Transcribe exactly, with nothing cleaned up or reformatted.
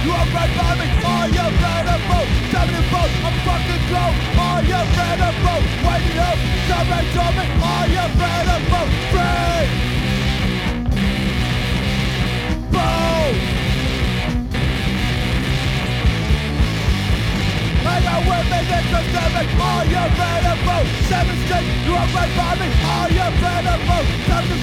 You are right by me. Are you ready to vote? Seven and vote. I'm fucking cold. Are you ready to vote? Wake up. Somebody told me. Are you ready to vote? Free. Vote. Hang out with me, this is seven. Are you ready to vote? Seven states. You are right by me. Are you ready to vote? Seven